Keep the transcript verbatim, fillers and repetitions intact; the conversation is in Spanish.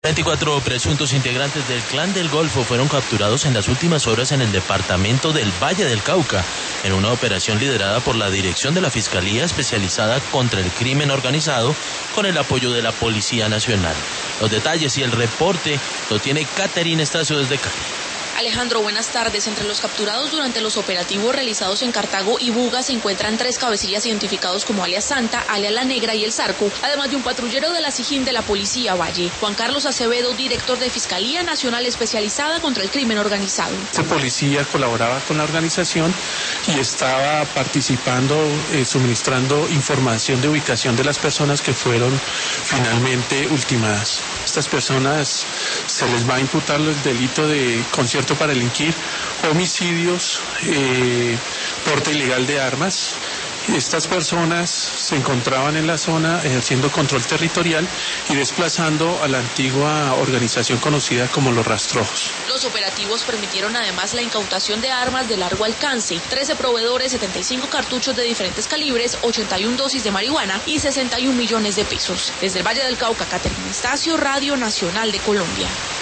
veinticuatro presuntos integrantes del Clan del Golfo fueron capturados en las últimas horas en el departamento del Valle del Cauca, en una operación liderada por la Dirección de la Fiscalía Especializada contra el Crimen Organizado, con el apoyo de la Policía Nacional. Los detalles y el reporte lo tiene Caterina Estacio desde Cali. Alejandro, buenas tardes. Entre los capturados durante los operativos realizados en Cartago y Buga se encuentran tres cabecillas identificados como alias Santa, alias La Negra y El Zarco, además de un patrullero de la SIJIN de la Policía Valle. Juan Carlos Acevedo, director de Fiscalía Nacional Especializada contra el Crimen Organizado. Este policía colaboraba con la organización y estaba participando, eh, suministrando información de ubicación de las personas que fueron finalmente ultimadas. Estas personas se les va a imputar el delito de concierto para delinquir, homicidios, eh, porte ilegal de armas. Estas personas se encontraban en la zona ejerciendo control territorial y desplazando a la antigua organización conocida como Los Rastrojos. Los operativos permitieron además la incautación de armas de largo alcance, trece proveedores, setenta y cinco cartuchos de diferentes calibres, ochenta y una dosis de marihuana y sesenta y un millones de pesos. Desde el Valle del Cauca, Caterina Estacio, Radio Nacional de Colombia.